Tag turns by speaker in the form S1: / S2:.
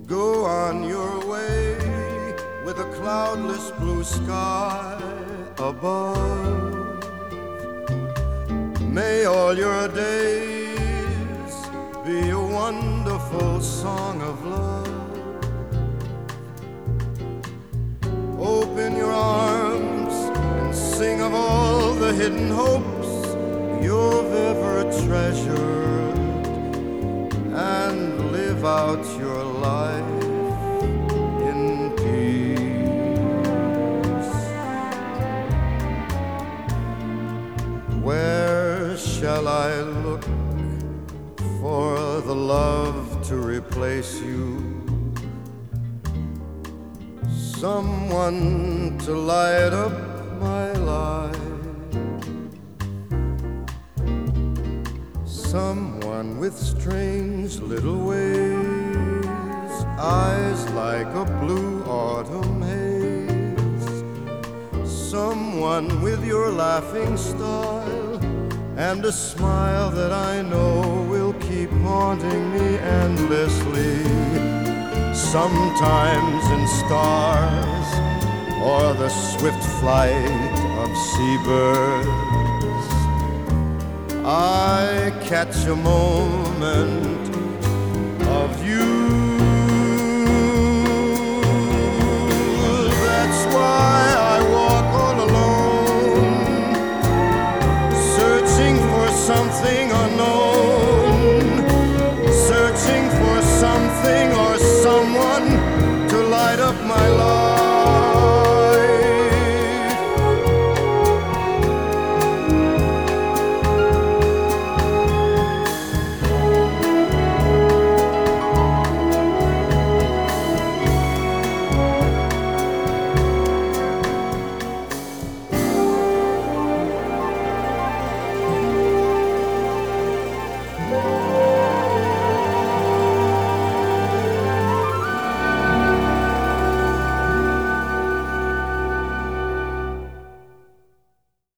S1: Go on your way with a cloudless blue sky above. May all your days be a wonderful song of love. Open your arms and sing of all the hidden hopes you've ever treasured, and live out your life in peace. Where shall I look for the love to replace you? Someone to light up my life. Someone with strange little ways, eyes like a blue autumn haze. Someone with your laughing style and a smile that I know will keep haunting me endlessly. Sometimes in stars or the swift flight of seabirds, I catch a moment